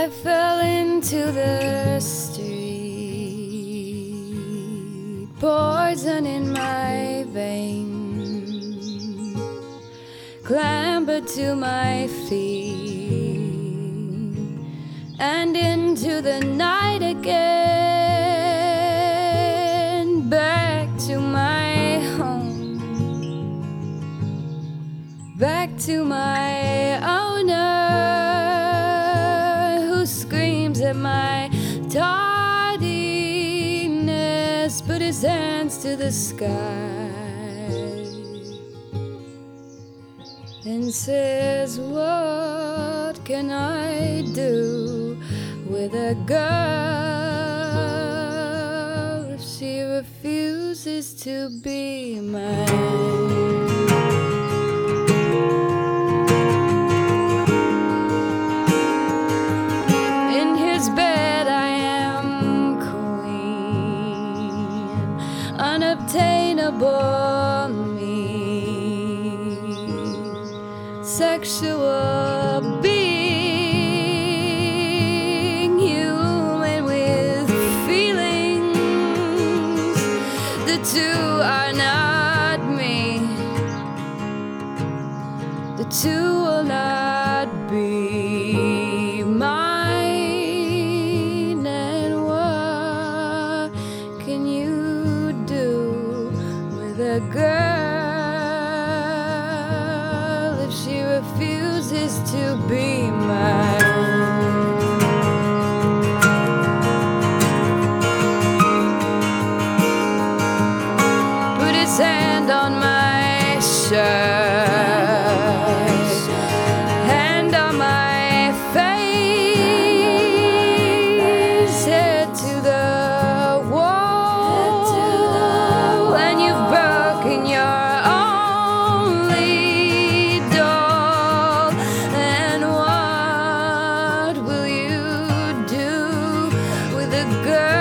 I fell into the street, poison in my veins, clambered to my feet and into the night again, back to my home, back to my owner, who screams at my tardiness, put his hands to the sky and says, what can I do with a girl if she refuses to be mine? In his bed I am queen, unobtainable me, sexual being, human with feelings. The two are not me, the two will not be mine. And what can you do with a girl if she refuses to be mine? Put his hand on my shirt, hand on my face, head to the wall, and you've broken your only doll. And what will you do with a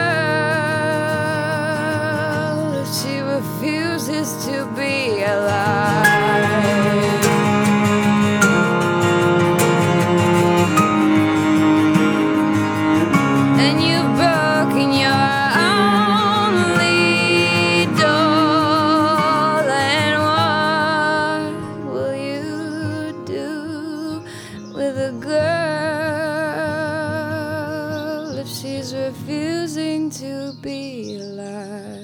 girl if she refuses to be alive? And you've broken your only doll. And what will you do with a girl if she's refusing to be alive?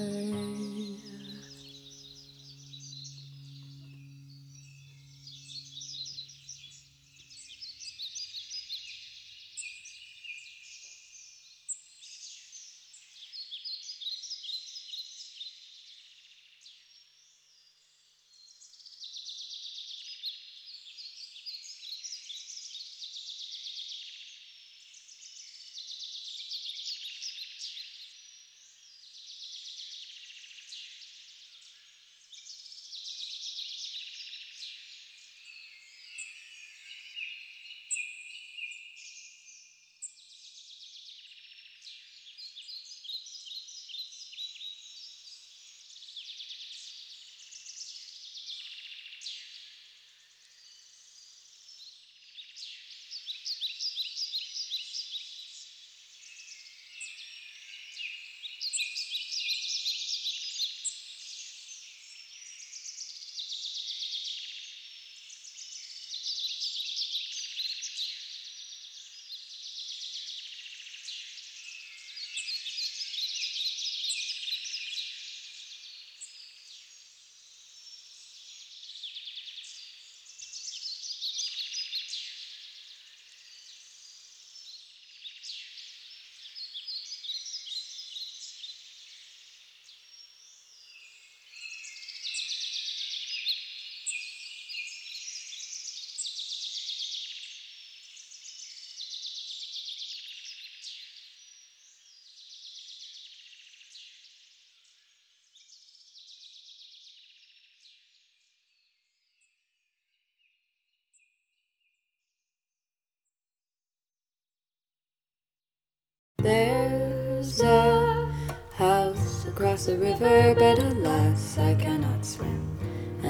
There's a house across the river, but alas, I cannot swim.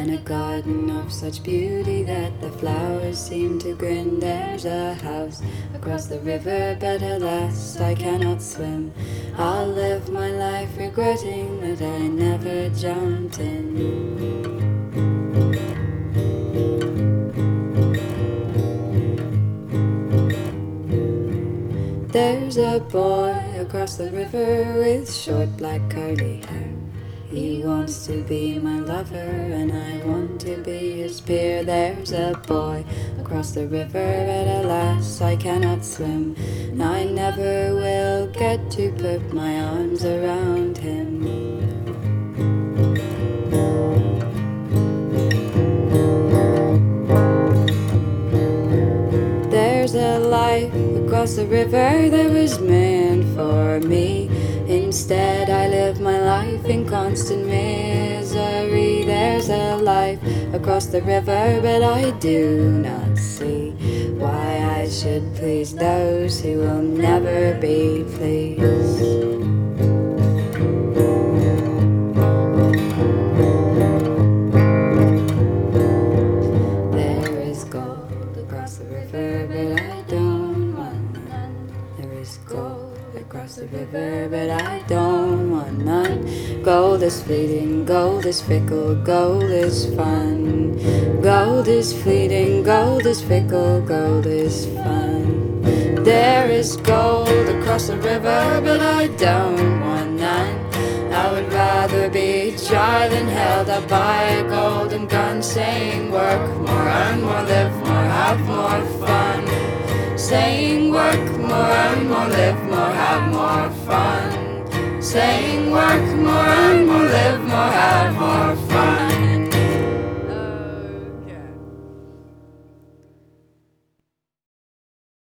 and a garden of such beauty that the flowers seem to grin. There's a house across the river, but alas, I cannot swim. I'll live my life regretting that I never jumped in. There's a boy across the river with short black curly hair. He wants to be my lover and I want to be his peer. There's a boy across the river, but alas, I cannot swim. I never will get to put my arms around him. There's a life across the river that was meant for me. Instead I live my life in constant misery. There's a life across the river, but I do not see why I should please those who will never be pleased. Across the river, but I don't want none. Gold is fleeting, gold is fickle, gold is fun. Gold is fleeting, gold is fickle, gold is fun. There is gold across the river, but I don't want none. I would rather be tried than held up by a golden gun, saying work more, earn more, live more, have more fun. Saying work more, earn more, live more, have more fun. Saying